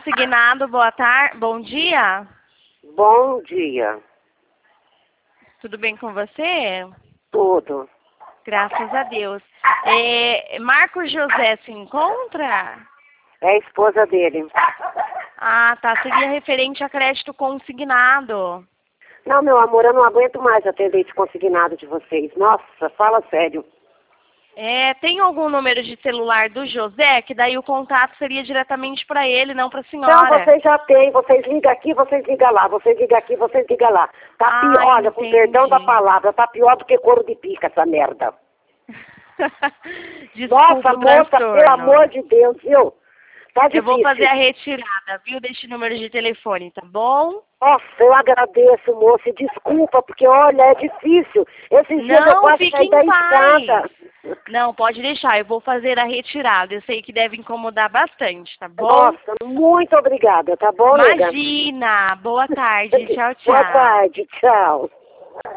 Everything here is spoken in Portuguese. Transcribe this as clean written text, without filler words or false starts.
Consignado, boa tarde, bom dia. Bom dia. Tudo bem com você? Tudo. Graças a Deus. Marcos José se encontra? É a esposa dele. Ah, tá. Seria referente a crédito consignado. Não, meu amor, eu não aguento mais atender esse consignado de vocês. Nossa, fala sério. Tem algum número de celular do José, que daí o contato seria diretamente para ele, não para a Não, senhora? vocês já têm. Vocês ligam aqui, vocês ligam lá. Vocês ligam aqui, vocês ligam lá. Tá pior, olha, com perdão da palavra, tá pior do que couro de pica essa merda. Desculpa, Nossa, o moça, transtorno. pelo amor de Deus, viu? Tá difícil. Eu vou fazer a retirada, viu, deste número de telefone, tá bom? Nossa, eu agradeço, moça, e desculpa, porque olha, é difícil. Esses dias eu Não, quase fique caí em da paz. escada. Não, pode deixar, eu vou fazer a retirada. Eu sei que deve incomodar bastante, tá bom? Nossa, muito obrigada, tá bom, nega? Imagina! Boa tarde, tchau, tchau. Boa tarde, tchau.